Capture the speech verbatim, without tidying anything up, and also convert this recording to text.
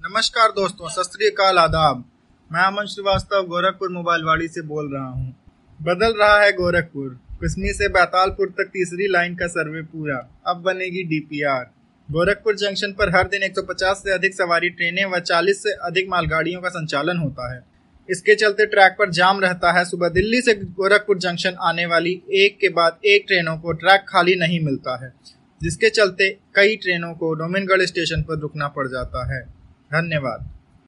नमस्कार दोस्तों, सत श्री अकाल, आदाब। मैं अमन श्रीवास्तव गोरखपुर मोबाइल वाड़ी से बोल रहा हूँ। बदल रहा है गोरखपुर, कुसमी से बैतालपुर तक तीसरी लाइन का सर्वे पूरा, अब बनेगी डीपीआर। गोरखपुर जंक्शन पर हर दिन एक सौ पचास से अधिक सवारी ट्रेनें व चालीस से अधिक मालगाड़ियों का संचालन होता है। इसके चलते ट्रैक पर जाम रहता है। सुबह दिल्ली से गोरखपुर जंक्शन आने वाली एक के बाद एक ट्रेनों को ट्रैक खाली नहीं मिलता है, जिसके चलते कई ट्रेनों को डोमिनगढ़ स्टेशन पर रुकना पड़ जाता है। धन्यवाद।